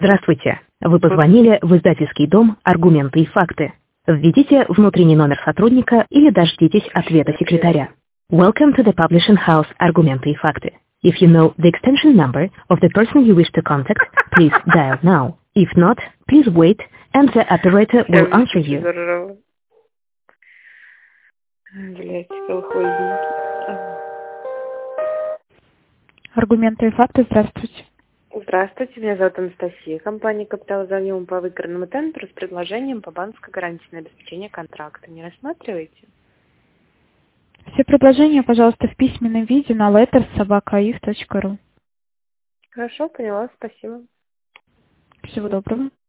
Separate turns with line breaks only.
Здравствуйте. Вы позвонили в издательский дом «Аргументы и факты». Введите внутренний номер сотрудника или дождитесь ответа секретаря. Welcome to the publishing house «Аргументы и факты». If you know the extension number of the person you wish to contact, please dial now. If not, please wait, and the operator will answer you.
Блять, колхозники.
Аргументы и факты, здравствуйте.
Здравствуйте, меня зовут Анастасия. Компания «Капитал» звонила по выигранному тендеру с предложением по банковской гарантии на обеспечение контракта. Не рассматриваете?
Все предложения, пожалуйста, в письменном виде на letters@aif.ru.
Хорошо, поняла, спасибо.
Всего доброго.